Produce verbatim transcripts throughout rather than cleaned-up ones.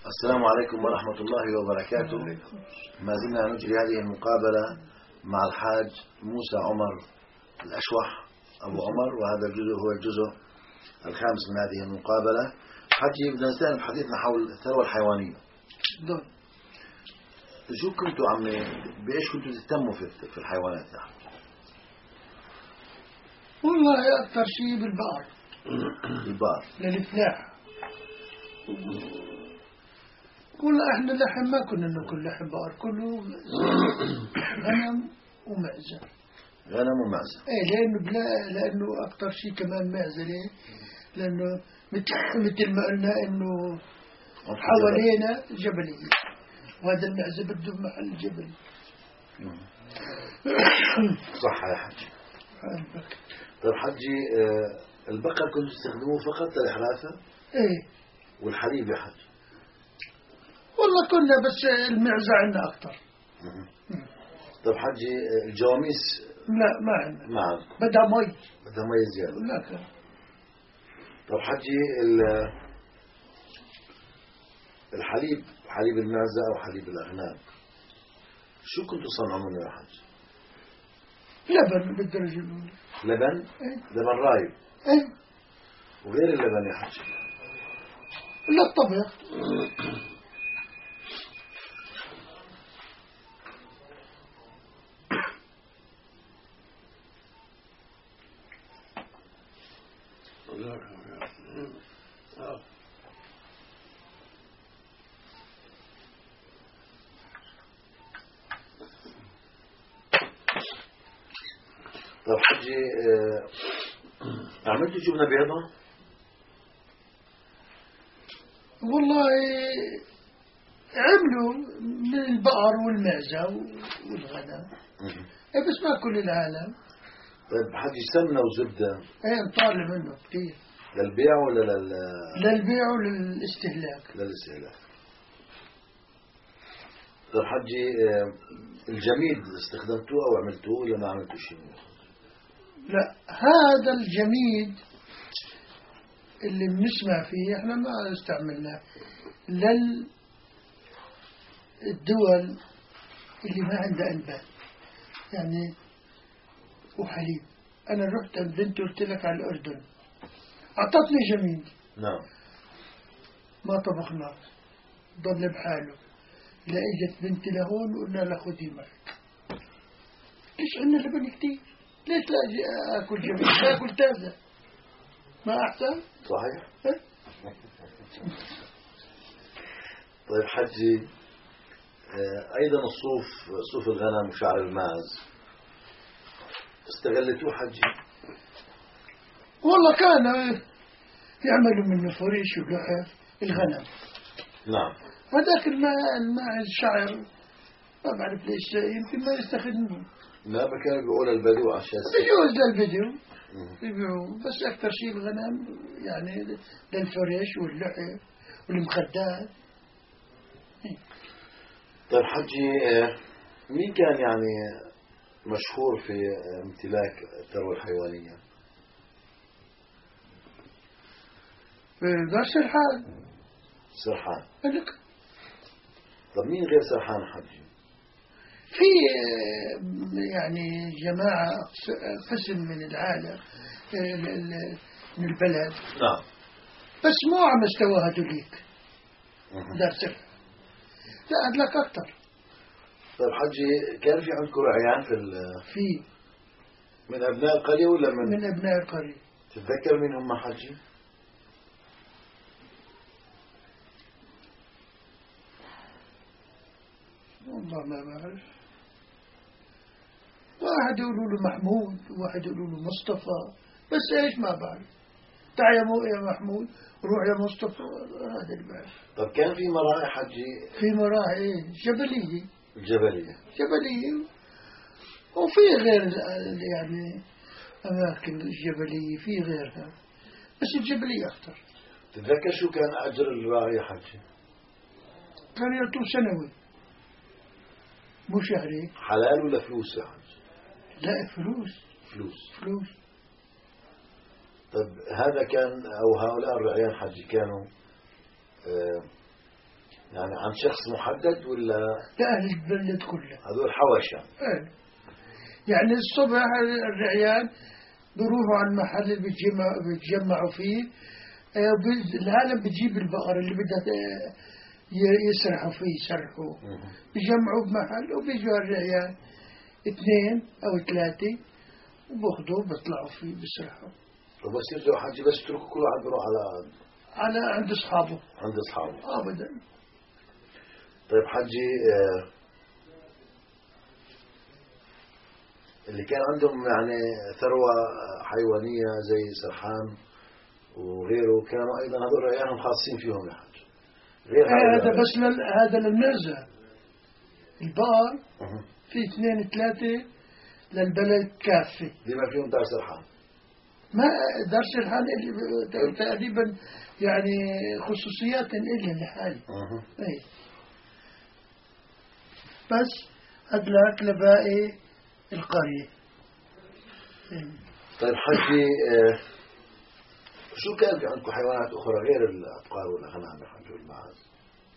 السلام عليكم ورحمة الله وبركاته. ما زلنا نجري هذه المقابلة مع الحاج موسى عمر الأشوح أبو عمر، وهذا الجزء هو الجزء الخامس من هذه المقابلة. حجي بدنا نستأنف حديثنا حول الثروة الحيوانية. دول. شو كنتوا عمي بإيش كنتوا تهتموا في في الحيوانات يا حاج؟ والله أكثر شيء بالبقر. البقر للفلاحة. والله احنا اللحم ما كنا ناكل لحم بقر، كله غنم ومعزة. غنم ومعزة. ايه لانه بلا لانه اكثر شيء كمان معزة. ليه؟ لانه مثل مثل ما قلنا انه حوالينا جبلية، وهذا المعزة بده محل جبل. صح يا حجي. طيب حجي، البقر كنتوا تستخدموه فقط للإحراثة؟ ايه. والحليب يا حجي؟ والله كنا بس المعزة عندنا أكثر. طيب حجي، الجواميس؟ لا ما عندنا. ما عندكم؟ بدها مي. بدها مي زيادة. لا كان. طيب حجي، الحليب، حليب المعزة أو حليب الأغنام، شو كنتوا تصنعوا منه يا حجي؟ لبن بالدرجة الأولى. لبن؟ ايه؟ لبن رايب؟ ايه. وغير اللبن يا حجي؟ لا الطبخ. طيب حجي، عملتوا جبنة بيضة؟ والله عملوا من البقر والمعزة والغنم، بس ما كل العالم. طيب حجي، سمنة وزبدة ايه نطالع منه كثير. للبيع ولا لل للبيع وللاستهلاك؟ للاستهلاك. طيب حجي، الجميد استخدمتوه أو عملتوه ولا ما عملتوا شيء؟ لا، هذا الجميد اللي بنسمع فيه احنا ما استعملناه للدول اللي ما عندها أنبات يعني وحليب. أنا رحت البنت قلت لك على الأردن، أعطتني جميد. نعم. ما طبخناه، ضل بحاله. لا اجت بنتي لهون وقلنا لها خذي معك. ليش عندنا لبن كتير؟ ليش لا أجي أكل جميل؟ لا أكل تازة، ما أحسن؟ صحيح. اه؟ طيب حجي، أيضا الصوف، صوف الغنم وشعر الماعز استغلتوه حجي؟ والله كان يعملوا منه فريش ولحف الغنم. نعم. هذاك الماء الماعز شعر ما بعرف ليش يمكن ما يستخدموه. لا كانوا بيقولوا البدو عشان بيجوز للبدو بيبيعوه، بس أكثر شيء الغنم يعني للفريش واللحف والمخدات. طيب حجي، مين كان يعني مشهور في امتلاك الثروة الحيوانية؟ دار سرحان. سرحان. لك طب مين غير سرحان حجي؟ في يعني جماعة قسم من العالم من البلد. نعم. بس مو على مستوى هذوليك. دار سرحان لا أدلك أكثر. طيب حجي، كان في عندكم رعيان في في من أبناء القرية ولا من من أبناء القرية؟ تتذكر مين هم حجي؟ والله ما بعرف. واحد يقولوا له محمود وواحد يقولوا له مصطفى، بس ايش ما بعرف. تعال يا مو يا محمود، روح يا مصطفى، هذا اللي بعرف. طب كان في مراعي حجي؟ في مراعي ايه جبلية. الجبلية. جبلية وفي غير يعني أماكن الجبلية في غيرها، بس الجبلية أكثر. تتذكر شو كان أجر الراعي حجي؟ كان يعطوه سنوي مو شهري. حلال ولا فلوس يا حجي؟ لا فلوس. فلوس. فلوس. طب هذا كان أو هؤلاء الرعيان حجي كانوا آه يعني عن شخص محدد ولا لأهل البلد كلها؟ هذول حوشة. ايه. يعني الصبح الرعيان بيروحوا على المحل اللي بيتجمع بيتجمعوا فيه، العالم بتجيب البقر اللي بدها يسرحوا فيه يسرحوا، بيجمعوا بمحل وبيجوا الرعيان اثنين أو ثلاثة وباخذوه بيطلعوا فيه بيسرحوا. وبس يرجعوا حجي بس يتركوا كل واحد بيروح على على عند أصحابه. عند أصحابه. أبدا. طيب حجي آه اللي كان عندهم يعني ثروة حيوانية زي سرحان وغيره كانوا أيضا هذول رعيانهم خاصين فيهم يا حج. غير هذا بس لل... هذا للمرزة. البقر أه. في اثنين ثلاثة للبلد كافي. بما فيهم دار سرحان. ما دار سرحان تقريبا يعني خصوصيات إلا لحالي. أه. أي. بس أدلك لباقي القرية. طيب حجي آه شو كان في عندكم حيوانات أخرى غير الأبقار والأغنام يا حج والمعاز؟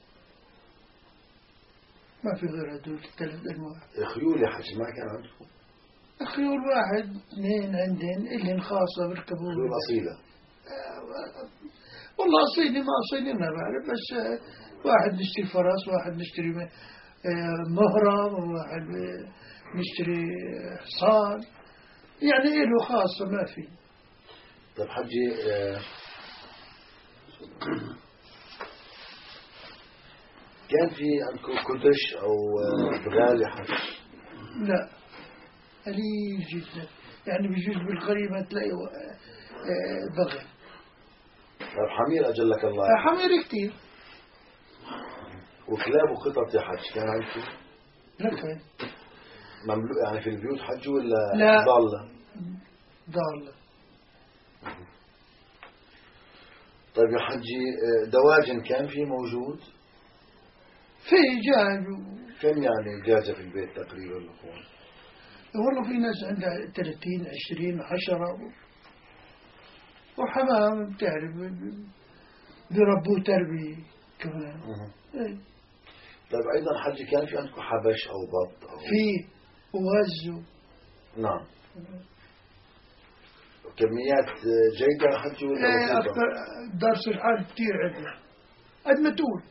ما في غير هدول الثلاث أنواع. خيول يا حج ما كان عندكم؟ خيول واحد اثنين عندهم إلهم خاصة بركبوا. خيول أصيلة؟ آه والله أصيلي ما أصيلي ما بعرف، بس آه واحد نشتري فرس، واحد نشتري آه مهرم، وواحد نشتري حصان، يعني إله خاصة ما في. طيب حجي آه كان في عندكم كدش أو بغال يا حج؟ لا قليل جدا، يعني بجوز بالقرية ما تلاقي بغل. طيب حمير أجلك الله؟ حمير كتير. وكلاب وقطط يا حج كان عندكم؟ لا كان مملوء يعني في البيوت حج ولا لا ضالة؟ ضالة. طيب يا حجي دواجن كان في موجود؟ في دجاج. كم يعني دجاجة في البيت تقريبا لكم؟ والله في ناس عندها ثلاثين عشرين عشرة، وحمام بتعرف بيربوه تربية كمان. ايه. طيب أيضا حجي كان في عندكم حبش أو بط أو في ووز. نعم. كميات جيدة حجي ولا ايه أكثر. دار سرحان كتير عندنا قد ما تقول.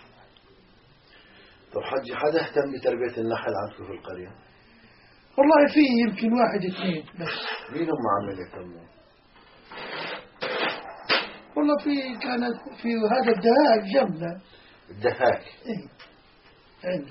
طب حجي حدا اهتم بتربية النحل عندكم في القرية؟ والله في يمكن واحد اثنين بس. مين هم عامل يهتموا؟ والله في كانت في هذا الدهاك جنبنا. الدهاك؟ ايه عندي.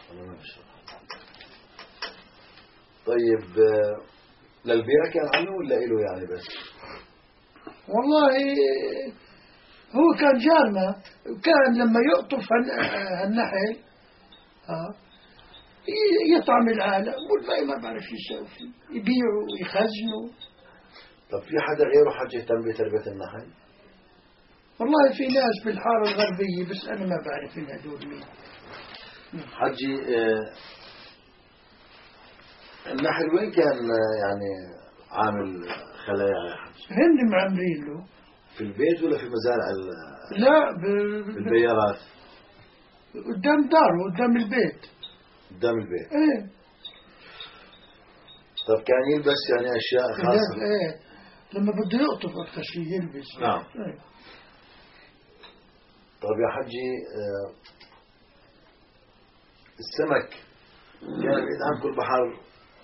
طيب للبيرة كان عنه ولا إله يعني بس؟ والله هو كان جارنا، كان لما يقطف هالنحل ها يطعم العالم والباقي ما بعرف شو يسوي فيه، يبيعوا ويخزنوا. طب في حدا غيره حج يهتم بتربية النحل؟ والله في ناس بالحارة الغربية بس أنا ما بعرف إن هدول مين. حجي آه النحل وين كان يعني عامل خلايا يا حج؟ هن معمرين له. في البيت ولا في مزارع ال لا ب... بالبيارات؟ قدام داره قدام البيت. قدام البيت؟ ايه. طب كان يلبس يعني أشياء خاصة؟ ايه لما بده يقطف أكثر شيء يلبس. نعم. ايه. طب يا حجي آه السمك كان بعيد عنكم البحر؟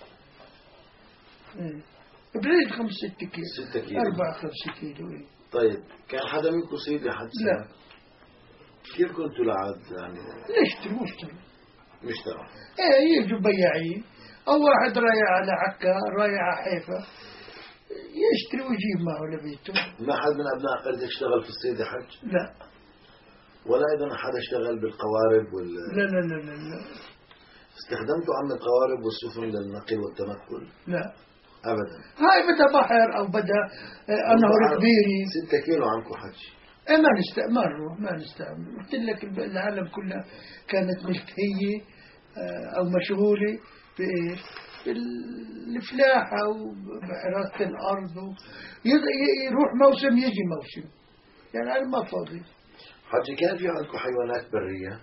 ايه بعيد خمس ست كيلو. ستة كيلو. أربعة خمسة كيلو. ايه. طيب كان حدا منكم صيد يا حج؟ لا. كيف كنتوا لعاد يعني؟ نشتري مشتري. مشترى. ايه يجوا بياعين او واحد رايح على عكا رايح على حيفا يشتري ويجيب معه لبيته. ما حد من ابناء قريتك اشتغل في الصيد يا حج؟ لا. ولا ايضا حدا اشتغل بالقوارب وال لا لا لا لا, لا. استخدمتوا عم القوارب والسفن للنقل والتنقل؟ لا ابدا. هاي بدها بحر او بدها انهر كبيره. ستة كيلو عنكم حج؟ ايه ما نستعمل ما نستعمل. قلت لك العالم كلها كانت ملتهية او مشغولة بايش؟ بالفلاحة وبحراسة الارض، يروح موسم يجي موسم، يعني انا ما فاضي. حجي كان في عندكم حيوانات برية؟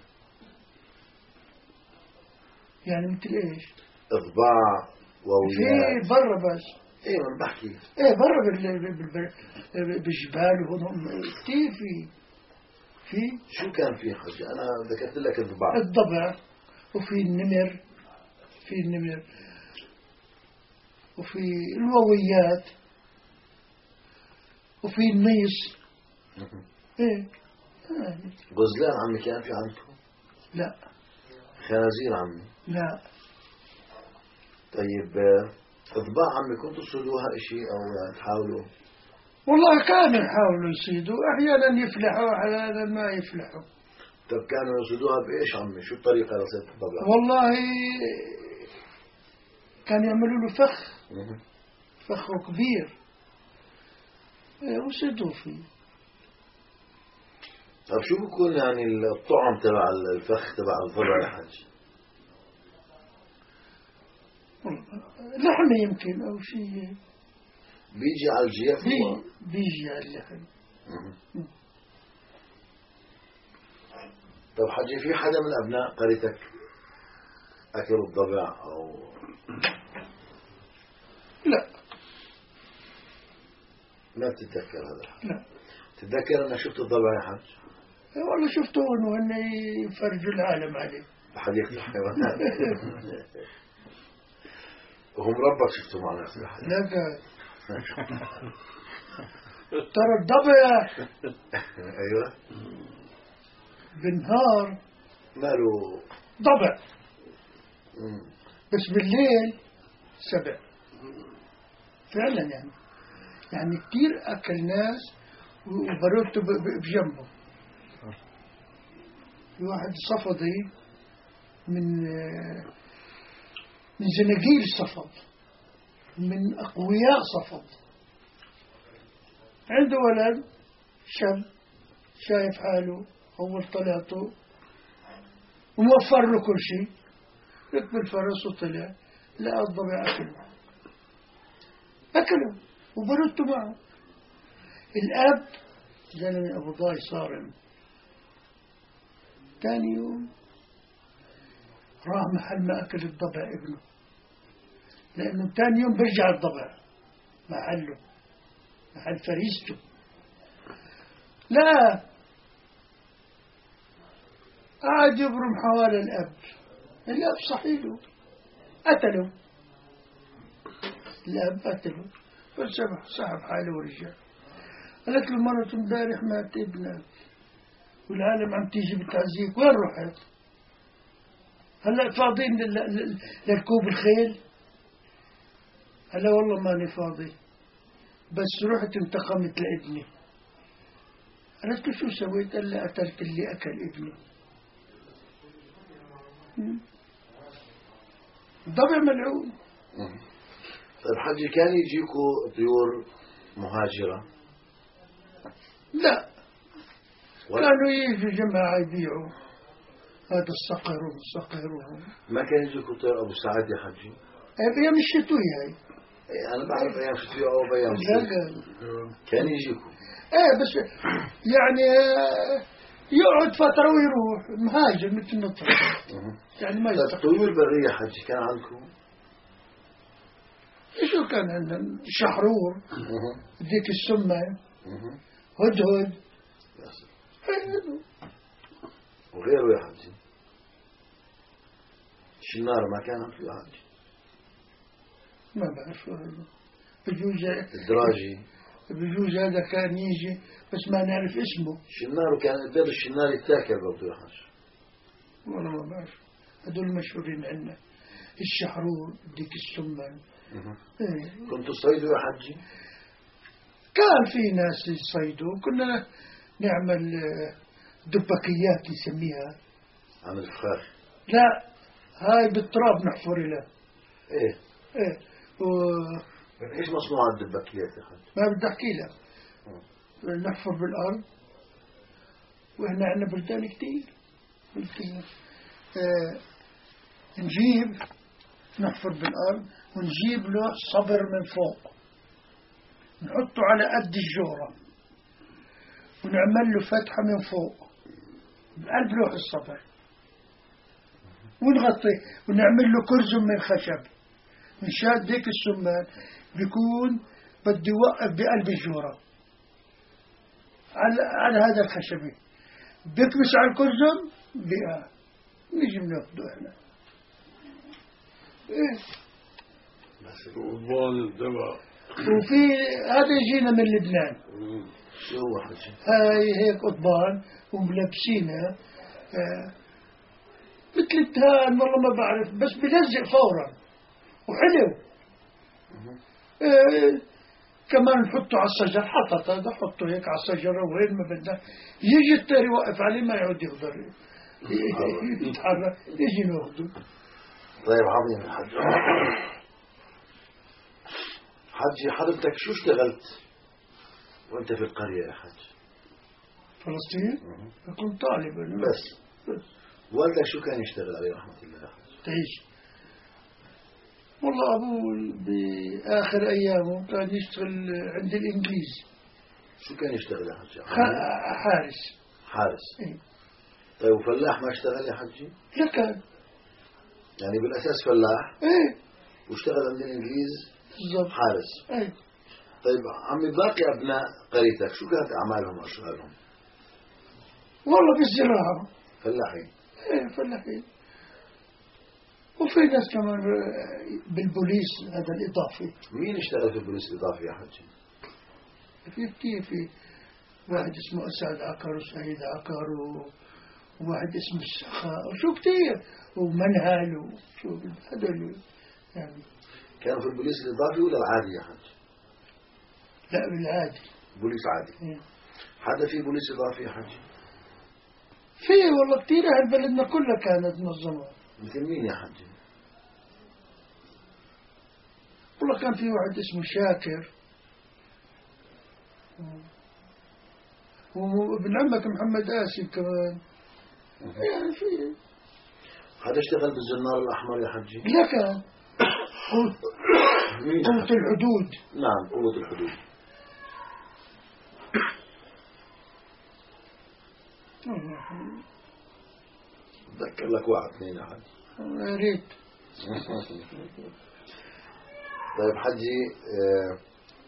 يعني مثل إيش؟ إضباع وويات في برا بس. إيه ما بحكي إيه برا بال- بال- بال- بالجبال وهون كتير في في شو كان في حجي؟ أنا ذكرت لك إضباع. الضبع، وفي النمر، في النمر، وفي الوويات، وفي الميص. ايه آه. غزلان عمي كان في عندكم؟ لا خنازير عمي؟ لا طيب آه، إضباع عمي كنتوا تصيدوها إشي أو تحاولوا؟ والله كانوا يحاولوا يصيدوا، احيانا يفلحوا احيانا ما يفلحوا. طب كانوا يصيدوها بإيش عمي؟ شو الطريقة لصيد الضبع؟ والله كانوا يعملوا له فخ مه. فخ كبير إيه، وصيدوا فيه. طب شو بكون يعني الطعم تبع الفخ تبع الضبع يا حج؟ لحمة يمكن أو شيء بيجي على الجيف بي هو؟ بيجي على اللحم. مه. طب حجي في حدا من أبناء قريتك أكلوا الضبع أو؟ لا ما بتتذكر هذا الحكي؟ لا تتذكر أنك شفت الضبع يا حج؟ والله شفتهم وهن يفرجوا العالم عليه بحديقة الحيوانات. وهم ربك شفتوا معنا في الحديقة؟ لا قال ترى الضبع أيوة بالنهار ماله ضبع، مم. بس بالليل سبع فعلا. يعني يعني كتير أكل ناس وبروته ب- ب- بجنبه. في واحد صفدي من من زناجيل صفد، من أقوياء صفد، عنده ولد شاب شايف حاله أول طلعته وموفر له كل شيء، ركب الفرس وطلع لقى الضبع أكله أكله وبردته معه. الأب زلمة أبو ضاي صارم، ثاني يوم راح محل ما أكل الضبع ابنه، لأنه ثاني يوم برجع الضبع محله محل فريسته. لا قعد يبرم حوالي الأب، الأب صحيله قتله، الأب قتله فسبح سحب حاله ورجع. قالت له مرته امبارح مات ابنك والعالم عم تيجي بتعزيك، وين رحت؟ هلا فاضيين لل- لل- لركوب الخيل؟ هلا والله ماني فاضي، بس رحت انتقمت لابني. قالت له شو سويت؟ قال لي قتلت اللي أكل ابني. مم. ضبع ملعون. مم. طيب حجي كان يجيكوا طيور مهاجرة؟ لا ولا كانوا يجوا جماعة يبيعوا هذا الصقر والصقر وهم. ما كان يجيكوا طير أبو سعد يا حجي؟ أيام الشتوية هاي. إيه أنا بعرف أيام شتوية أو بأيام لا صيف. لا كان يجيكوا؟ ايه بس يعني آه، يقعد فترة ويروح مهاجر مثل النطر، مم. يعني ما طيب يستقر. طيور برية حجي كان عندكم؟ شو كان عندنا؟ شحرور، مم. ديك السمة، مم. هدهد، بس. هدهد. وغيره يا حجي؟ الشنار ما كان عندكم يا حجي؟ ما بعرف شو هذا. بجوز الدراجي؟ بجوز هذا كان يجي بس ما نعرف اسمه. الشنار وكان البيض الشنار يتاكل برضه يا حجي؟ والله ما بعرف، هدول مشهورين عندنا. الشحرور، ديك السمان. مم. إيه. كنتوا تصيدوا يا حجي؟ كان في ناس يصيدوا، كنا نعمل آه، دبكيات يسميها. عن الفخاخ؟ لا هاي بالتراب نحفر لها. ايه ايه وما ايش مصنوع الدبكيات يا حجي؟ بدي احكي لك. نحفر بالارض، واحنا عندنا بلدان كتير يمكن آه نجيب نحفر بالارض ونجيب له صبر من فوق، نحطه على قد الجورة ونعمل له فتحة من فوق بقلب لوح الصبر، ونغطي ونعمل له كرزم من خشب من شاد ديك السمان، بيكون بدي يوقف بقلب الجورة على على هذا الخشبي، بيكبس على الكرزم بقى نجي بناخده احنا. ايه بس القضبان الدواء. وفي هذا يجينا من لبنان، شو هو حجي؟ هاي هيك قضبان وملبسينها آه مثل التهان، والله ما بعرف، بس بلزق فورا وحلو. آه كمان نحطه على الشجر، حطت هذا حطه هيك على الشجرة وين ما بدنا، يجي الطير يوقف عليه ما يعود يقدر يتحرك، يجي ناخده. طيب عظيم الحج. حجي حضرتك شو اشتغلت وانت في القرية يا حج؟ فلسطين؟ كنت طالبا بس. بس والدك شو كان يشتغل عليه رحمة الله يا حج؟ تعيش. والله أبوه بآخر أيامه كان يشتغل عند الإنجليز. شو كان يشتغل يا حجي؟ حارس. حارس. إيه؟ طيب وفلاح ما اشتغل يا حجي؟ لا كان. يعني بالأساس فلاح؟ إيه. واشتغل عند الإنجليز بالضبط. حارس. إيه. طيب عمي باقي أبناء قريتك شو كانت أعمالهم وأشغالهم؟ والله بالزراعة. فلاحين. إيه فلاحين. وفي ناس كمان بالبوليس هذا الإضافي. مين اشتغل في البوليس الإضافي يا حجي؟ في كتير، في واحد اسمه أسعد عكر وسعيد عكر وواحد اسمه السخاء وشو كتير ومنهل وشو هذول يعني. كانوا في البوليس الإضافي ولا العادي يا حج؟ لا بالعادي. بوليس عادي. إيه. حدا في بوليس إضافي يا حج؟ في والله كتير، أهل بلدنا كلها كانت منظمة. مثل مين يا حج؟ والله كان في واحد اسمه شاكر وابن عمك محمد آسف كمان. يعني في هذا اشتغل بالزنار الأحمر يا حجي؟ لا كان قوة الحدود. نعم قوة الحدود. أتذكر لك واحد اثنين يا حج. يا ريت. طيب حجي اه...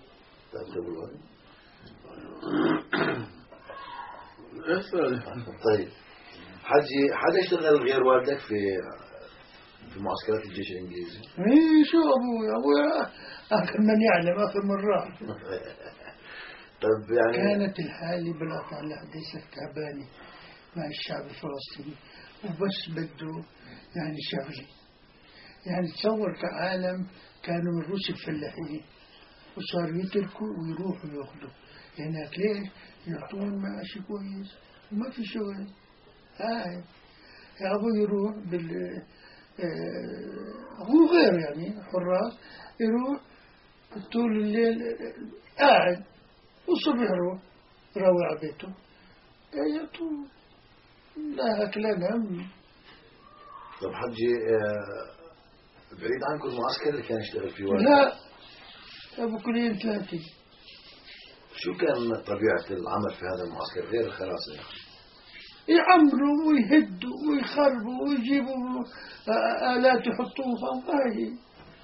طيب حجي حدا اشتغل غير والدك في في معسكرات الجيش الانجليزي؟ ايه شو ابوي ابوي اخر من يعلم اخر من راح. طيب يعني كانت الحالة بلا طالع ليست تعبانة مع الشعب الفلسطيني، وبس بده يعني شغلة. يعني تصور كعالم كانوا من روسيا الفلاحين وصاروا يتركوا ويروحوا ياخذوا هناك. ليش؟ يعطون معاش كويس وما في شغل. هاي يا أبو يروح بال آه هو غير يعني حراس، يروح طول الليل قاعد والصبح يروح يروح على بيته يعطوه لا أكل لا نم. طب حجي آه بعيد عنكم المعسكر اللي كان يشتغل فيه والدك؟ لا أبو كلين ثلاثة. شو كان طبيعة العمل في هذا المعسكر غير الخلاصة يعني؟ يعمروا ويهدوا ويخربوا ويجيبوا آلات يحطوها وهاي.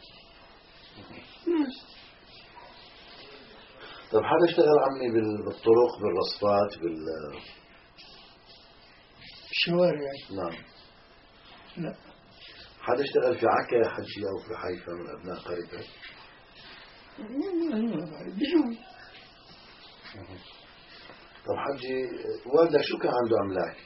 طب حدا اشتغل عمي بالطرق بالرصفات بال الشوارع؟ نعم. لا. حدا اشتغل في عكا يا حجي أو في حيفا من أبناء قريتك؟ بجوز. طب حجي والدك شو كان عنده أملاك؟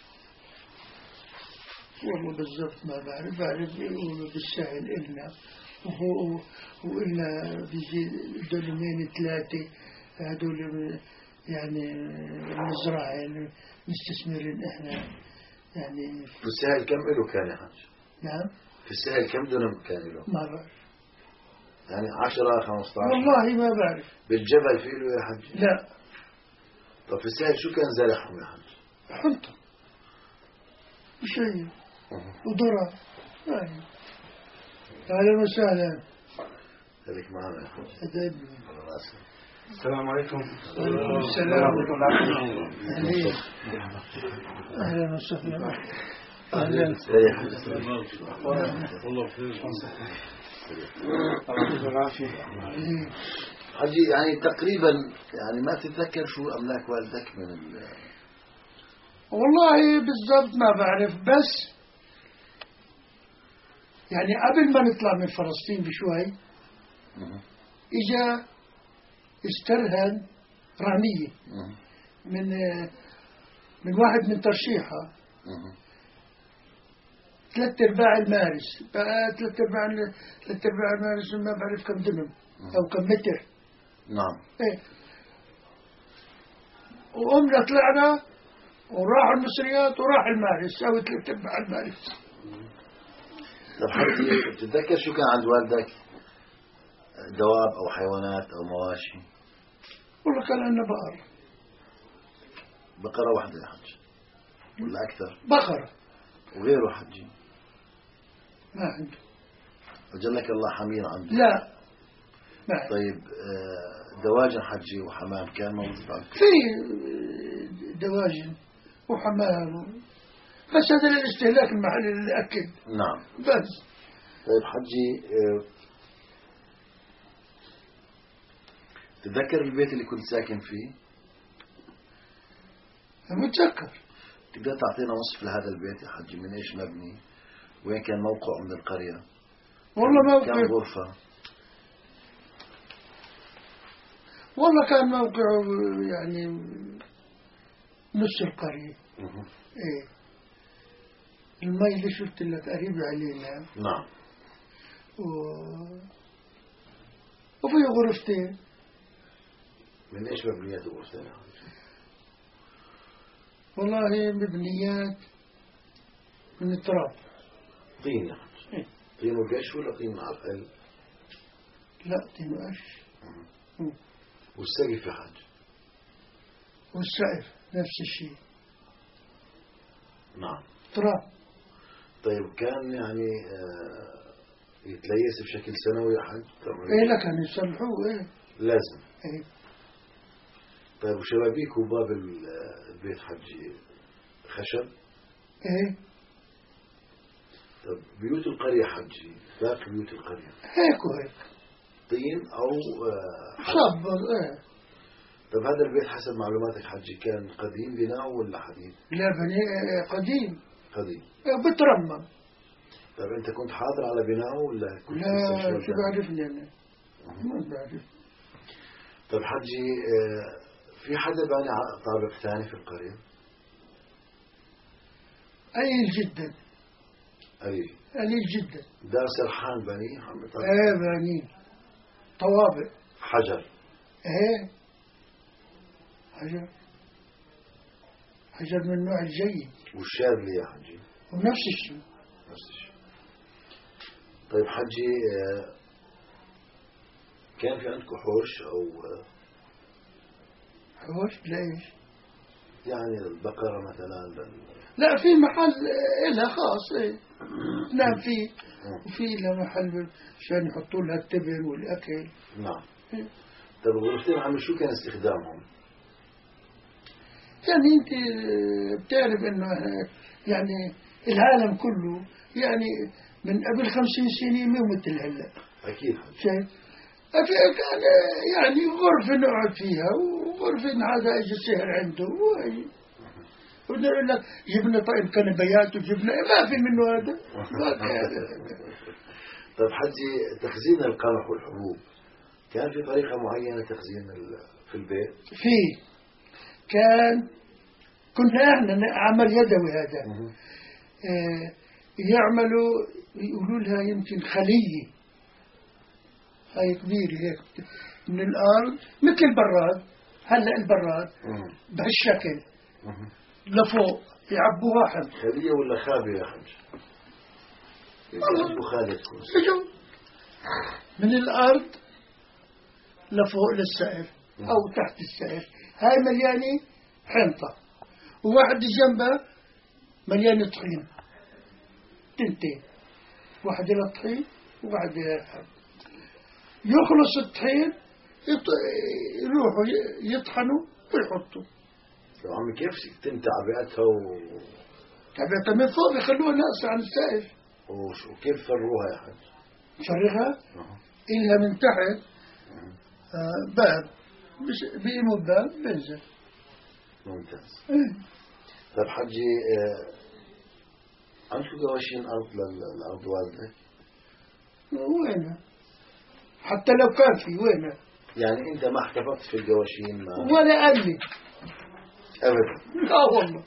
والله بالضبط ما بعرف، بعرف يقولوا بالسهل إلنا وهو وإلنا بيجي دولمين ثلاثة هذول يعني مزرعة مستثمرين إحنا يعني. في السهل كم إله كان يا حج؟ نعم. في السهل كم دونم كان له؟ ما بعرف. يعني عشرة خمسة عشر؟ والله ما بعرف. بالجبل في له يا حج؟ لا. طب في السهل شو كان زرعهم يا حج؟ حنطة وشيء وذرة. أهلا وسهلا. خليك معنا يا حج. هذا ابني. على راسي. السلام عليكم. السلام عليكم. أهلا وسهلا. أهلا. حجي يعني تقريبا يعني ما تتذكر شو أملاك والدك من ال والله بالضبط ما بعرف، بس يعني قبل ما نطلع من فلسطين بشوي إجا استرهن رهنية من من واحد من ترشيحة ثلاث ارباع المارس بقى ثلاث ارباع ثلاث ارباع المارس ما بعرف كم دنم او كم متر. نعم. ايه وقمنا طلعنا وراح المصريات وراح المارس سوي ثلاث ارباع المارس. طب حتى تتذكر شو كان عند والدك دواب او حيوانات او مواشي؟ والله كان عندنا بقر. بقرة واحدة يا حج ولا أكثر؟ بقرة. وغيره حجي؟ ما عنده. وجلك الله حمير عنده؟ لا ما عنده. طيب دواجن حجي وحمام كان موجود عندك؟ في دواجن وحمام بس هذا للاستهلاك المحلي للأكل. نعم. بس. طيب حجي تتذكر البيت اللي كنت ساكن فيه؟ متذكر. تقدر تعطينا وصف لهذا البيت يا حجي؟ من ايش مبني؟ وين كان موقعه من القرية؟ والله موقع كان غرفة؟ والله كان موقعه يعني نص القرية. ايه المي اللي شفت لك قريب علينا. نعم. و... وفي غرفتين. من ايش مبنيات الغرفتين؟ والله مبنيات من التراب. طين يا حج؟ إيه؟ طين وقش ولا طين معقل؟ لا طين وقش. والسقف يا حج؟ والسقف نفس الشيء. نعم. تراب. طيب كان يعني آه يتليس بشكل سنوي يا حج؟ ايه لا كانوا يصلحوه. ايه لازم. ايه. طيب وشبابيك وباب البيت حجي خشب؟ ايه. طب بيوت القرية حجي باقي بيوت القرية هيك وهيك طين أو صب. ايه. طب هذا البيت حسب معلوماتك حجي كان قديم بناء ولا حديث؟ لا بني قديم. قديم. ايه بترمم. طب أنت كنت حاضر على بناءه ولا كنت؟ لا شو بعرفني أنا ما بعرف. طب حجي في حدا باني طابق ثاني في القرية؟ قليل جدا. قليل. قليل جدا. دار سرحان بني محمد؟ ايه بني طوابق حجر. ايه حجر حجر من النوع الجيد. والشاذلي يا حجي؟ ونفس الشيء. نفس الشيء. طيب حجي كان في عندكم حوش أو حوش ليش؟ يعني البقرة مثلا بل... لا في محل إلها خاص. إيه نعم في وفي لها محل عشان يحطوا لها التبن والأكل. نعم. إيه. طيب الغرفتين عم شو كان استخدامهم؟ يعني أنت بتعرف إنه يعني العالم كله يعني من قبل خمسين سنة مو مثل هلا. أكيد. شايف؟ كان يعني غرفة نقعد فيها وغرفة هذا اجى السهر عنده ونقول لك جبنا طيب كنبيات وجبنا ما في منه هذا. طيب حجي تخزين القمح والحبوب كان في طريقة معينة تخزين في البيت؟ في كان كنا احنا عمل يدوي هذا. آه يعملوا يقولوا لها يمكن خلية هاي كبيرة هيك من الأرض مثل البراد. هلأ البراد بهالشكل لفوق يعبوها حم. خلية ولا خابة يا حج؟ يعبوا خالة تكون من الأرض لفوق للسقف أو تحت السقف. هاي مليانة حنطة وواحد جنبها مليانة طحين تنتين واحدة للطحين وواحدة للحم. يخلص الطحين يروحوا يطحنوا ويحطوا. يا عمي كيف تم تعبئتها و... تعبئتها من فوق يخلوها ناقصة عن السائل. وش وكيف فروها يا حاج؟ فرغها أه. إلا من تحت آه باب، مش بيقيموا الباب بنزل. ممتاز. إيه. طيب حجي آه، عندكم قواشين أرض للأرض والدك؟ وينها؟ حتى لو كان في وينها؟ يعني أنت ما احتفظت في القواشين ما... ولا قال لي أبدا؟ لا والله.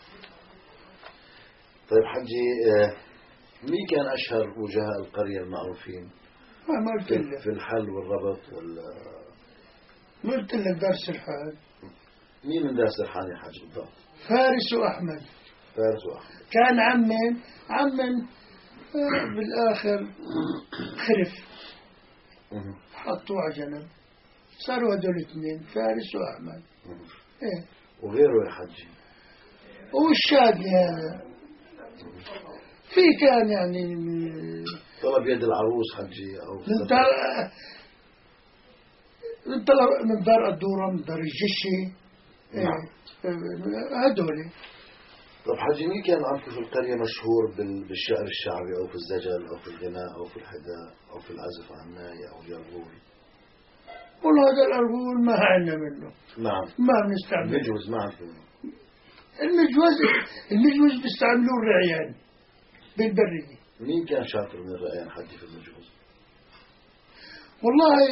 طيب حجي آه، مين كان أشهر وجهاء القرية المعروفين ما ما قلت في, لك في الحل والربط وال ما قلت لك درس الحال. مين من دارس الحال يا حاج بالضبط؟ فارس وأحمد. فارس وأحمد. كان عمين عمين آه بالآخر خرف مه. حطوه على جنب، صاروا هدول اثنين فارس وأحمد. مه. إيه. وغيره يا حجي؟ والشادي هذا في كان يعني من طلب يد العروس حجي أو من دار من دار من دار الدورة، من دار الجشي. إيه. نعم. هدول. طب حجي مين كان عندكم في القرية مشهور بال- بالشعر الشعبي أو في الزجل أو في الغناء أو في الحداء أو في العزف على الناي أو اليرغول؟ والله هذا الأرغول ما عندنا منه، نعم. ما بنستعمله. المجوز ما عندكم؟ المجوز المجوز بيستعملوه الرعيان بالبرية. مين كان شاطر من الرأيان حجي في المجوز؟ والله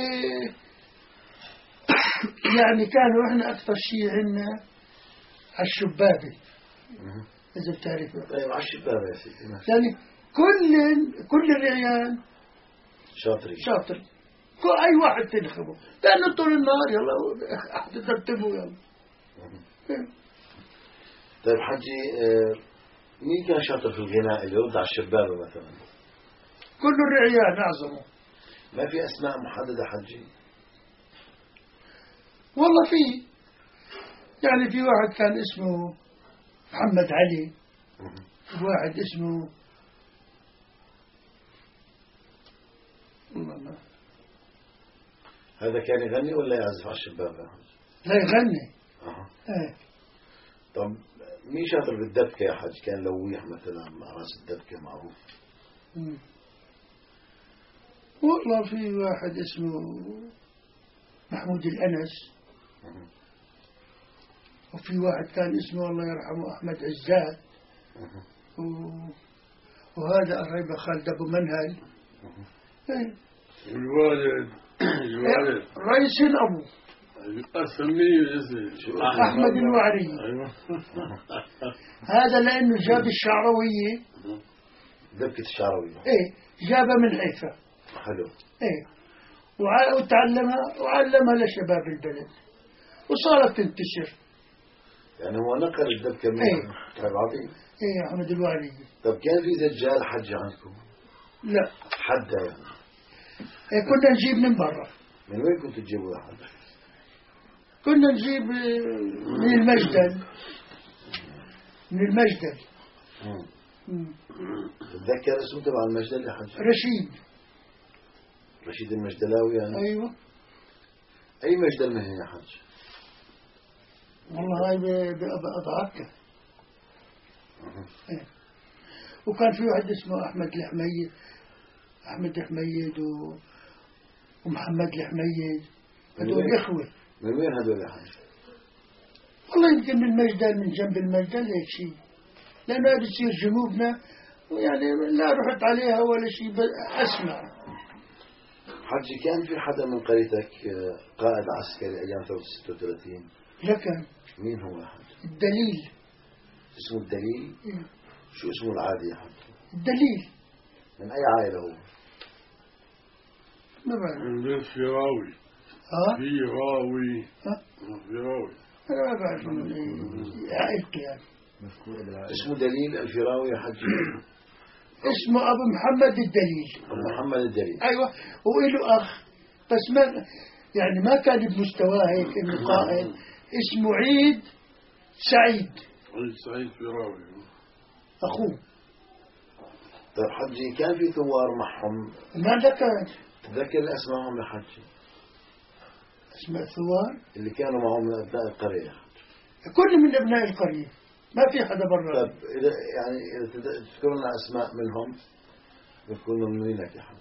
يعني كانوا احنا أكثر شيء عندنا على الشبابة، مه. إذا بتعرفوا. طيب على الشباب يا سيدي ماشي. يعني كل كل الرعيان شاطرين. شاطر، كل أي واحد تنخبه، لأنه طول النهار يلا ترتبوا يلا. مه. طيب حجي آه، مين كان شاطر في الغناء اللي يرد على الشباب مثلا؟ كل الرعيان أعظمه. ما في أسماء محددة حجي؟ والله في، يعني في واحد كان اسمه محمد علي، واحد اسمه والله ما هذا كان يغني ولا يعزف على الشباب يا حج؟ لا يغني. أها. ايه. طب مين شاطر بالدبكة يا حج؟ كان لويح مثلا مع راس الدبكة معروف. مم. والله في واحد اسمه محمود الأنس، مه. وفي واحد كان اسمه الله يرحمه أحمد عزات، مه. و- وهذا قريب خالد أبو منهل. مه. إيه. الوالد الوالد رئيس الأبو أسميه اسمه أحمد الوعري. أيوه. هذا لأنه جاب الشعروية. دبكة الشعراوية. إيه جابها من حيفا. حلو. إيه وع- وتعلمها وعلمها لشباب البلد وصارت تنتشر. يعني هو نقل الدبكة من إيه. طيب عظيم. إيه أحمد الوعري. طب كان في دجال حج عندكم؟ لا حدا يعني؟ إيه كنا نجيب من برا. من وين كنتوا تجيبوا يا حج؟ كنا نجيب آه، من المجدل، من المجدل. مم. مم. تتذكر اسمه تبع المجدل يا حج؟ رشيد. رشيد المجدلاوي يعني؟ أيوة. أي مجدل من هنا يا حج؟ والله هاي ب- ب- بأضعفك. مه. إيه. وكان في واحد اسمه أحمد الحميد، أحمد الحميد و... ومحمد الحميد، من هذول وين؟ إخوة. من وين هذول يا حج؟ والله يمكن من المجدل، من جنب المجدل هيك شيء، لأنها بتصير جنوبنا ويعني لا رحت عليها ولا شيء، ب- أسمع. حجي كان في حدا من قريتك آه، قائد عسكري أيام ثورة ستة وثلاثين؟ لكن مين هو يا حج؟ الدليل. اسمه الدليل؟ إيه. شو اسمه العادي يا حج؟ الدليل من أي عائلة هو؟ ما بعرف. من بيت فراوي. ها؟ فراوي. ها؟ فراوي. أنا ما بعرف من أي عائلته يعني. اسمه دليل الفراوي يا حج؟ اسمه أبو محمد الدليل. أبو محمد الدليل. أيوة. وإله أخ بس ما يعني ما كان بمستواه هيك إنه قائد، اسمه عيد سعيد عيد سعيد فراوي. أخوه. طيب حجي كان في ثوار معهم؟ ما ذكر. تذكر أسمائهم يا حجي؟ اسماء ثوار اللي كانوا معهم من أبناء القرية. كل من أبناء القرية، ما في حدا برا. طيب إذا يعني إذا تذكرنا أسماء منهم بنكون ممنونينك يا حاج.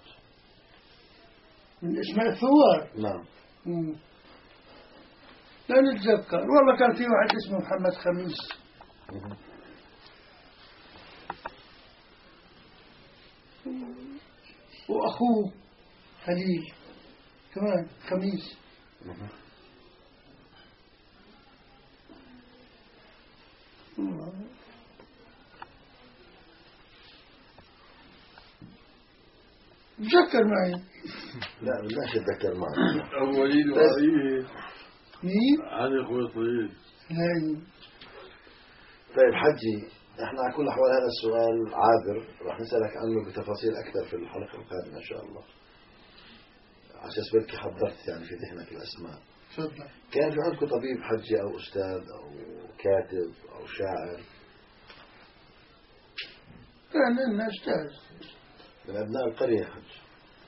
من اسماء الثوار. نعم. مم. لا نتذكر والله. كان في واحد اسمه محمد خميس وأخوه خليل كمان خميس. تذكر معي. لا بدناش اتذكر معك. أبو وليد وعلي مين؟ علي خويطيب. لا. طيب حجي، احنا على كل الاحوال هذا السؤال عابر، راح نسألك عنه بتفاصيل اكثر في الحلقة القادمة ان شاء الله، عشان بركي حضرت يعني في ذهنك الاسماء. تفضل. كان في عندكم طبيب حجي او استاذ او كاتب او شاعر؟ كان لنا أستاذ من ابناء القرية حج.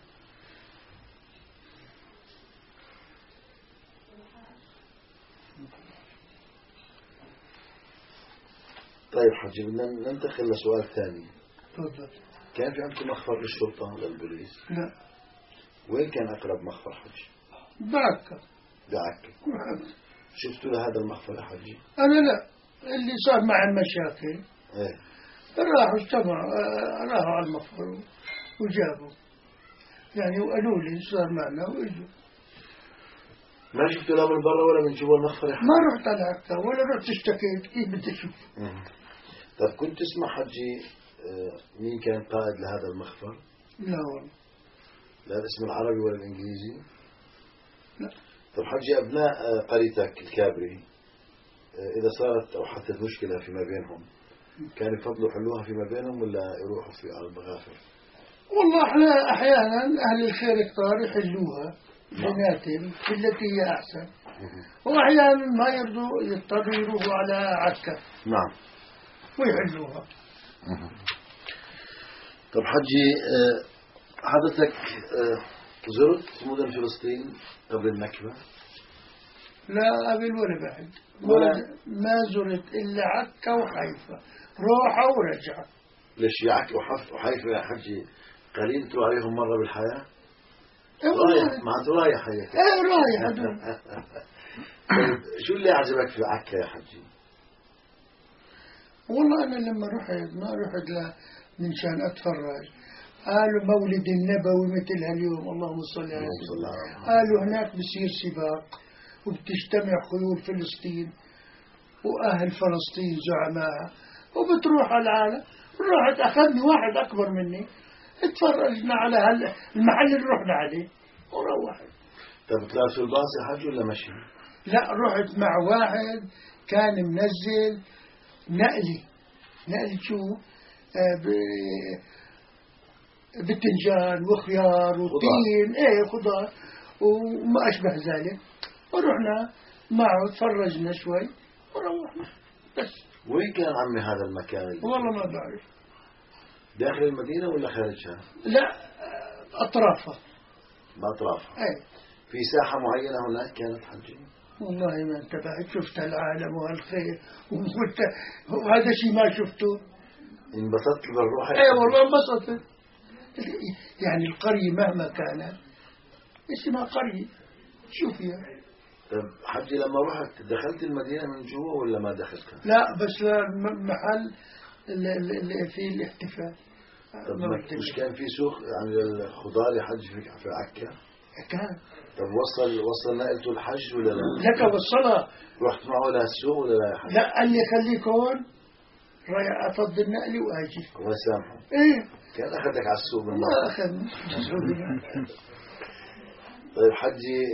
طيب حجي، بدنا ننتقل لسؤال ثاني. تفضل. كان في عندكم مخفر للشرطة للبوليس؟ لا. وين كان أقرب مخفر حجي؟ بعكا. بعكا. شفتوا لهذا المخفر يا حجي؟ أنا لا، اللي صار مع المشاكل ايه راحوا اجتمعوا، آه، راحوا على المخفر وجابوا يعني، وقالوا لي صار معنا وإجوا. ما شفتوا لا من برا ولا من جوا المخفر يا حجي؟ ما رحت على عكا ولا رحت اشتكيت. كيف بدي أشوف؟ طيب كنت تسمع حجي آه، مين كان قائد لهذا المخفر؟ لا والله. لا الاسم العربي ولا الإنجليزي؟ لا. طيب حجي، أبناء آه، قريتك الكابري آه، إذا صارت أو حدثت مشكلة فيما بينهم كانوا يفضلوا يحلوها فيما بينهم ولا يروحوا في على المغافر؟ والله احنا احيانا اهل الخير كتار يحلوها بيناتهم بالتي هي احسن، واحيانا ما يرضوا يضطروا يروحوا على عكا. نعم. ويحلوها. طب حجي، آه، حضرتك آه، زرت مدن فلسطين قبل النكبة؟ لا قبل ولا بعد. ولا ما زرت الا عكا وحيفا، روحة ورجعة. ليش يعك وحف وحيفا يا حجي قليل تروح عليهم مرة بالحياة؟ إيه رايح معناته رايح هيك. ايه رايح هدول. طيب شو اللي عجبك في عكا يا حجي؟ والله انا لما رحت ما رحت لا منشان اتفرج. قالوا مولد النبوي مثل هاليوم، اللهم صل على سيدنا. قالوا هناك بصير سباق وبتجتمع خيول فلسطين واهل فلسطين زعماء وبتروح على العالم. رحت اخذني واحد اكبر مني، اتفرجنا على هال المحل اللي رحنا عليه وروحت. طب طلعت في الباص يا حجي ولا مشي؟ لا رحت مع واحد كان منزل نقلي. نقلي شو؟ آه ب... بتنجان وخيار وطين، ايه خضار وما اشبه ذلك. ورحنا معه تفرجنا شوي وروحنا بس. وين كان عمي هذا المكان اللي والله ما بعرف. داخل المدينة ولا خارجها؟ لا اطرافها. بأطرافها. ايه. في ساحة معينة هناك كانت حجي؟ والله ما انتبهت. شفت العالم والخير وقلت وهذا شيء ما شفته. انبسطت بالروح؟ ايه والله انبسطت. يعني القرية مهما كانت اسمها قرية، شو فيها؟ طيب حجي لما رحت دخلت المدينة من جوا ولا ما دخلتها؟ لا بس المحل اللي, اللي فيه الاحتفال. طب مش كان في سوق يعني الخضار يا حج في في عكا؟ كان. طب وصل وصل نقلته الحج ولا لا؟ لك وصلها. رحت معه للسوق ولا لا يا حج؟ لا قال لي خليك هون رايح افضل نقلي واجي. الله يسامحه. ايه كان اخذك على السوق من ما اخذني. طيب حجي،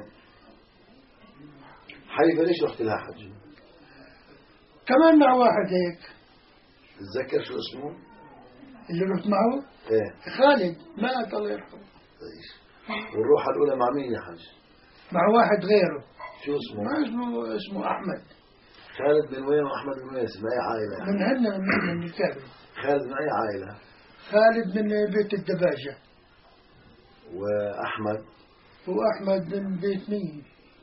حيفا ليش رحت لها حجي؟ كمان مع واحد هيك. تتذكر شو اسمه؟ اللي رحت معه؟ ايه خالد مات الله يرحمه. والروحة الأولى مع مين يا حج؟ مع واحد غيره. شو اسمه؟ ما اسمه اسمه أحمد. خالد من وين وأحمد من وين؟ من أي عائلة يعني؟ من هنا من من الكابري. خالد من أي عائلة؟ خالد من بيت الدباجة. وأحمد؟ وأحمد من بيت مين؟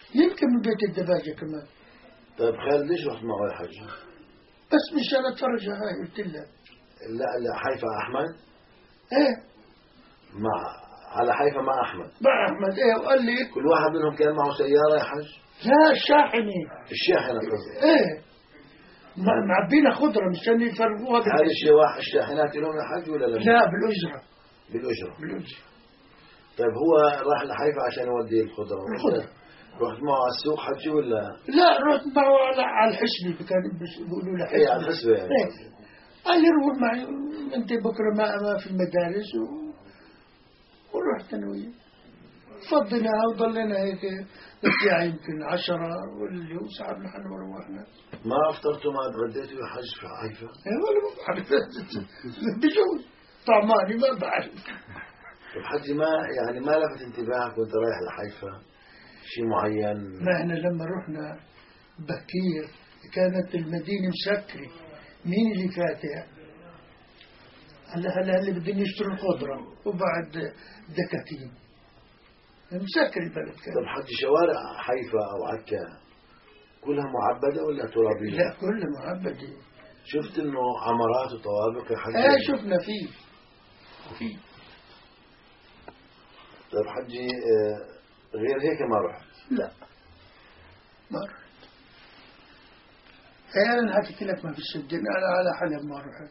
يمكن من بيت الدباجة كمان. طيب خالد ليش رحت معه يا حج؟ بس مشان اتفرج هاي قلت له. لا لا حيفا أحمد؟ ايه مع على حيفا مع أحمد. مع أحمد ايه وقال لي كل واحد منهم كان معه سيارة يا حج؟ لا الشاحنة. الشاحنة قصدي. ايه معبينا خضرة مشان يفرقوها. هذه الشواح الشاحنات لهم يا حج ولا لا؟ لا بالأجرة. بالأجرة. بالأجرة. طيب هو راح لحيفا عشان يودي الخضرة. الخضرة. رحت معه على السوق حجي ولا؟ لا رحت معه على على الحسبة كانوا بيقولوا له حسبة. ايه على الحسبة يعني. ايه. قال لي روح معي انت بكرة ما ما في المدارس و... ورحت انا وياه. فضيناها وضلينا هيك نطلع يمكن عشرة واللي وساعة نحن وروحنا. ما افطرتوا ما تغديتوا يا حج في حيفا؟ ايه ولا ما بعرف بجوز طعماني ما بعرف. طيب حجي ما يعني ما لفت انتباهك وانت رايح لحيفا شيء معين؟ ما احنا لما رحنا بكير كانت المدينة مسكرة. مين اللي فاتح؟ هلا هلا اللي بدهم يشتروا الخضرة وبعد دكاكين مسكر البلد كان. طب حجي شوارع حيفا او عكا كلها معبدة ولا ترابية؟ لا كلها معبدة. شفت انه عمارات وطوابق يا حجي؟ ايه شفنا فيه فيه. طيب حجي غير هيك ما رحت؟ لا ما رحت. ايه انا حكيت لك ما في السجن انا على حلب ما رحت.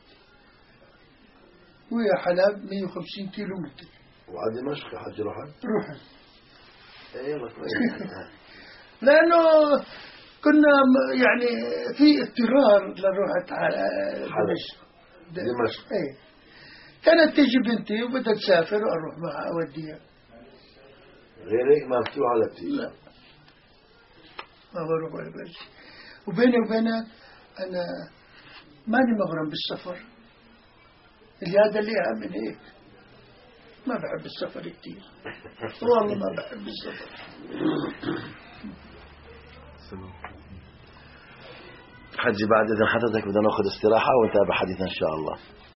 ويا حلب مية وخمسين كيلو متر. وعلى دمشق يا حجي رحت؟ رحت. ايه لانه كنا يعني في اضطرار لروحت على دمشق. دمشق. ايه كانت تجي بنتي وبدها تسافر واروح معها اوديها. غير هيك ما بتروح على بتيجي؟ لا ما بروح ولا بجي. وبيني وبينك انا ماني مغرم بالسفر. اللي هذا اللي اهم من هيك. ما بحب السفر كتير. والله ما بحب السفر. حجي بعد إذن حضرتك بدنا ناخذ استراحة ونتابع حديثنا إن شاء الله.